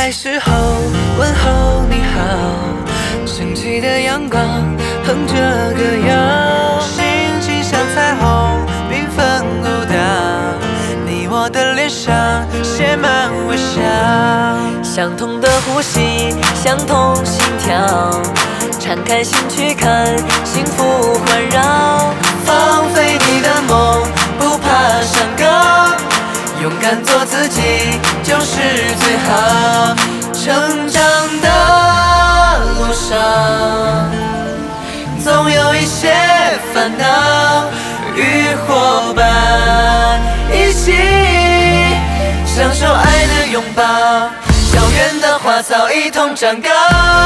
来时候问候你好，升起的阳光哼着歌谣，心情像彩虹缤纷舞蹈，你我的脸上写满微笑，相同的呼吸，相同心跳，敞开心去看，幸福环绕，放飞你的梦，不怕山高，勇敢做自己就是最好。成长的路上，总有一些烦恼，与伙伴一起享受爱的拥抱，校园的花草一同长高。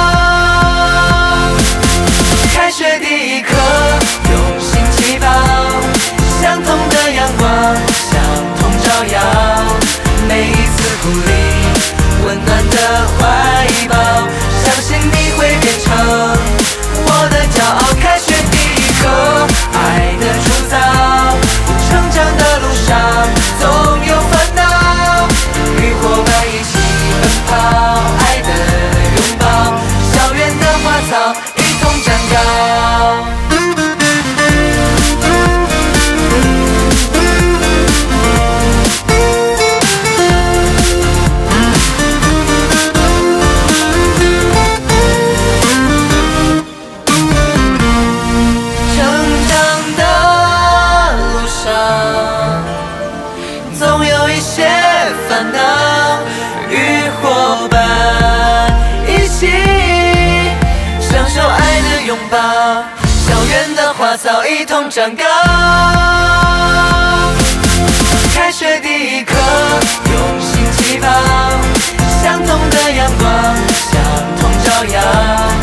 开学第一课，用心起跑，相同的阳光，相同照耀，每一次鼓励，温暖的怀抱，相信你会变成我的骄傲。开学第一课，爱的铸造，成长的路上总有烦恼，与伙伴一起奔跑，爱的拥抱，校园的花草一同长高。总有一些烦恼，与伙伴一起享受爱的拥抱，校园的花草一同长高。开学第一课，用心起跑，相同的阳光，相同照耀。